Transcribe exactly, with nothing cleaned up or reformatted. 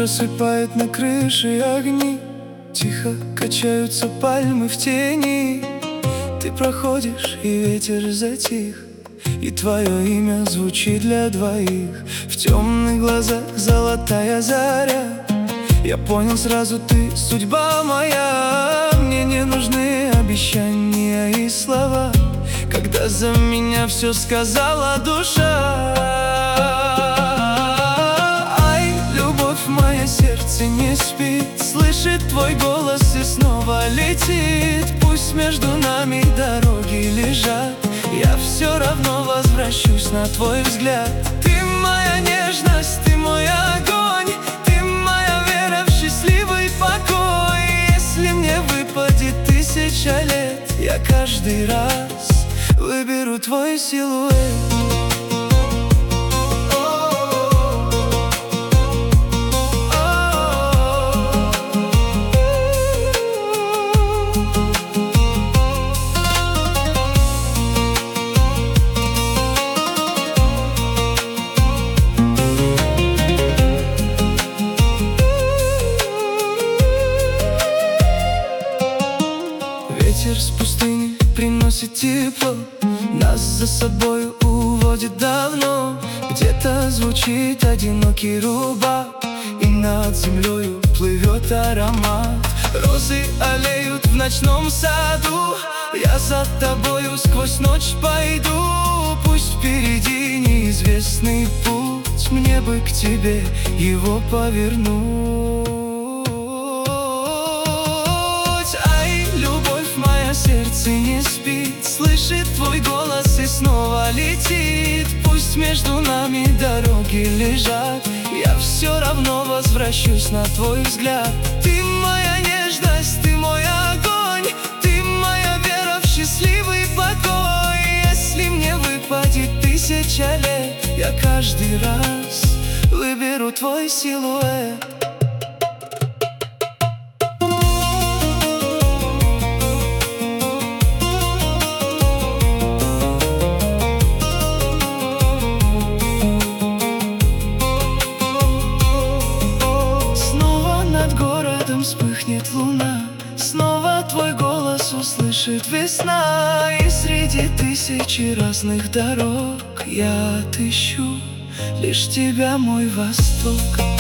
рассыпает на крыше огни, тихо качаются пальмы в тени. Ты проходишь, и ветер затих, и твое имя звучит для двоих. В темных глазах золотая заря. Я понял сразу, ты судьба моя. Мне не нужны обещания и слова, когда за меня все сказала душа. Ай, любовь, моя сердце не спит, слышит твой голос и снова летит. Пусть между нами дороги лежат, я все равно возвращусь на твой взгляд. Ты моя нежность, ты мой огонь, ты моя вера в счастливый покой. Если мне выпадет тысяча лет, я каждый раз выберу твой силуэт. Ветер с пустыни приносит тепло, нас за собой уводит давно. Где-то звучит одинокий рубак, и над землею плывет аромат. Розы аллеют в ночном саду, я за тобою сквозь ночь пойду. Пусть впереди неизвестный путь, мне бы к тебе его повернуть. Сердце не спит, слышит твой голос и снова летит. Пусть между нами дороги лежат, я все равно возвращусь на твой взгляд. Ты моя нежность, ты мой огонь, ты моя вера в счастливый покой. Если мне выпадет тысяча лет, я каждый раз выберу твой силуэт. Вспыхнет луна, снова твой голос услышит весна. И среди тысячи разных дорог я отыщу лишь тебя, мой восток.